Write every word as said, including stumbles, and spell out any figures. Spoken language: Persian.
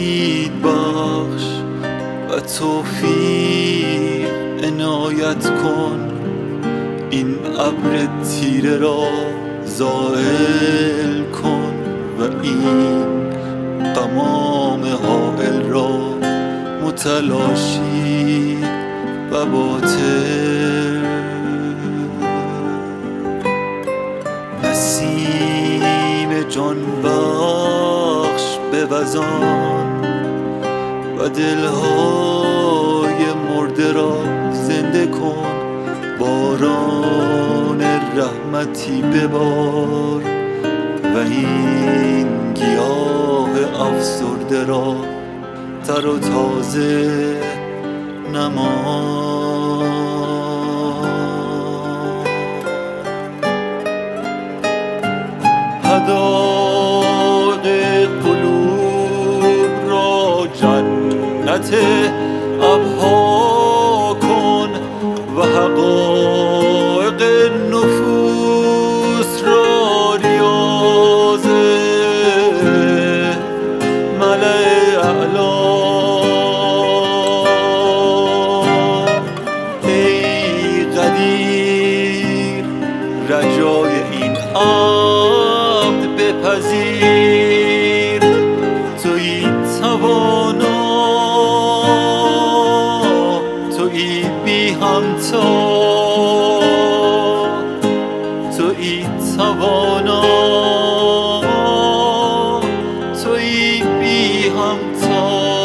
امید بخش و توفیق عنایت کن، این ابر تیره را زائل کن و این غمام حائل را متلاشی و باطل. نسیم جان بخش بوزان و دلهای مرده را زنده کن، باران رحمتی ببار و این گیاه افسرده را تر و تازه نما. حدائق قلوب را جنت ابها کن و حقایق نفوس را ریاض ملأ اعلی. ای قدیر رجای این عبد بپذیر، تویی توانا، تویی بی همتا، تویی توانا، تویی بی همتا.